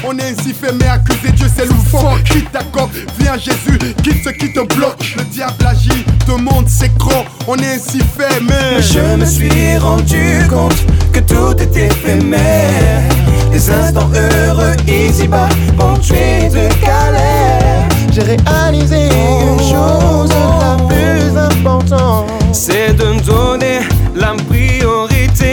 On est ainsi fait, mais accuser Dieu c'est loufoque. Quitte ta coque, viens Jésus, quitte ce qui te bloque. Le diable agit, te montre ses crocs. On est ainsi fait, mais je me suis rendu compte que tout est éphémère. Des instants heureux ici-bas, ponctués de galère. J'ai réalisé une chose, la plus importante, c'est de donner la priorité